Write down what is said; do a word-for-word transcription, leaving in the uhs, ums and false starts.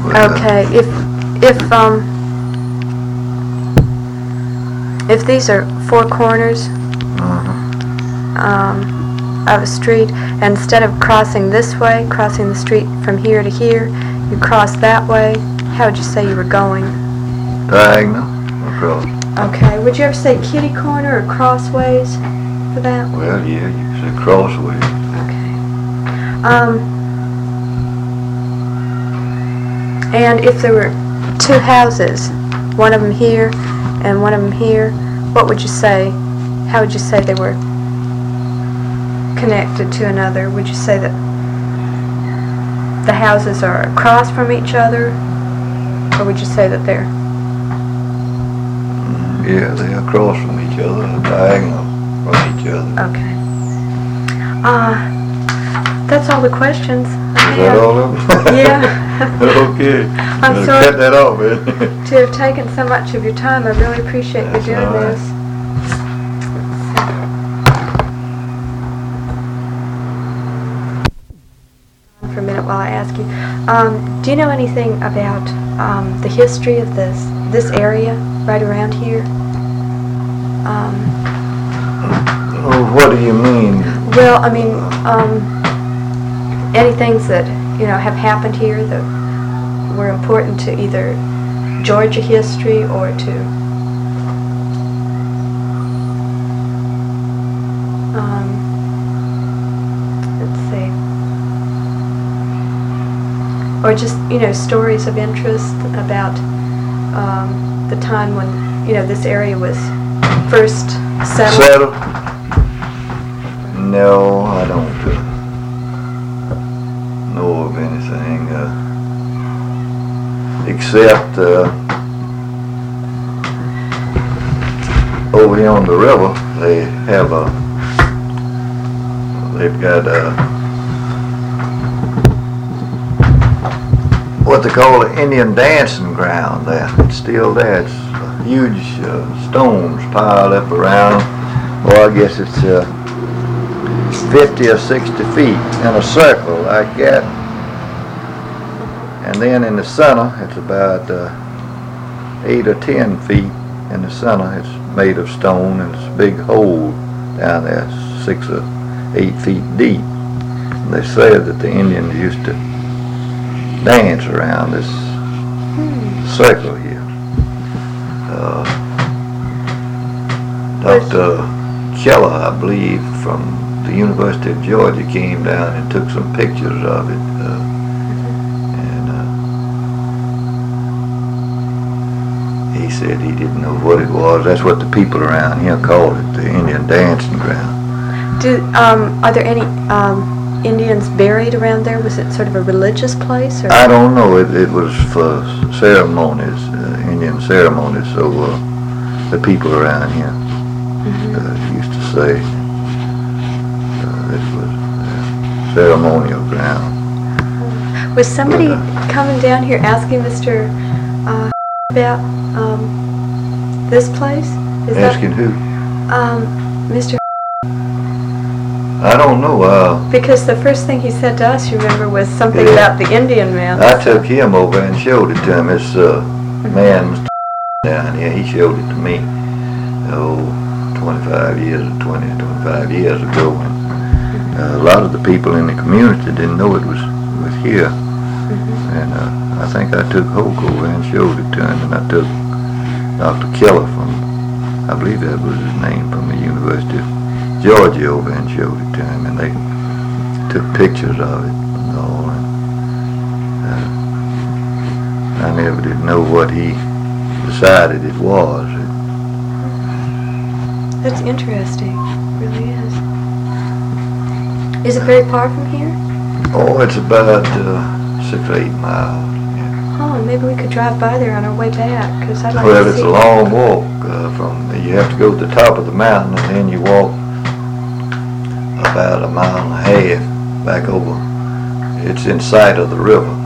But, okay, uh, if if um if these are four corners uh-huh. um, of a street, and instead of crossing this way, crossing the street from here to here, you cross that way, how would you say you were going? Diagonal across. Okay, would you ever say kitty corner or crossways for that? Well, yeah, you can say crossways. Okay. Um, and if there were two houses, one of them here and one of them here, what would you say? How would you say they were connected to another? Would you say that the houses are across from each other, or would you say that they're... Mm, yeah, they're across from each other, diagonal from each other. Okay. Uh, that's all the questions I Is that have. all of them? Yeah. Okay. I'm Better sorry cut that off, man. to have taken so much of your time. I really appreciate you That's doing all right. this. For a minute while I ask you, um, do you know anything about um, the history of this this area right around here? Um, Oh, what do you mean? well, I mean, um, any things that you know have happened here that were important to either Georgia history or to um, let's see, or just you know stories of interest about um, the time when you know this area was first settled. Settle? No, I don't uh, know of anything uh, except uh, over here on the river they have a they've got a what they call an Indian dancing ground there. It's still there. It's uh, huge uh, stones piled up around. Well, I guess it's uh, fifty or sixty feet in a circle like that. And then in the center, it's about uh, eight or ten feet in the center. It's made of stone, and it's a big hole down there, six or eight feet deep. And they say that the Indians used to dance around this circle here. Uh, Doctor Keller, I believe, from the University of Georgia came down and took some pictures of it. Uh, and uh, he said he didn't know what it was. That's what the people around here called it, the Indian dancing ground. Do um, are there any um, Indians buried around there? Was it sort of a religious place? Or? I don't know. It, it was for ceremonies, uh, Indian ceremonies. So uh, the people around here Mm-hmm. uh, used to say uh, it was a ceremonial ground. Was somebody But, uh, coming down here asking Mister Uh, about um, this place? Is Asking who? that, um, Mister I don't know. Uh, Because the first thing he said to us, you remember, was something Yeah. about the Indian man. I took him over and showed it to him. This uh, man Mister down here, he showed it to me. Oh, twenty-five years or twenty, twenty-five years ago. And uh, a lot of the people in the community didn't know it was, was here. Mm-hmm. And uh, I think I took Hoke over and showed it to him. And I took Doctor Keller from, I believe that was his name, from the University of Georgia over and showed it to him. And they took pictures of it and all. And, uh, I never did know what he decided it was. That's interesting. It really is. Is it very far from here? Oh, it's about uh, six or eight miles. Yeah. Oh, maybe we could drive by there on our way back, because I'd like Well, to it's see a long walk uh, from, you have to go to the top of the mountain and then you walk about a mile and a half back over. It's in sight of the river.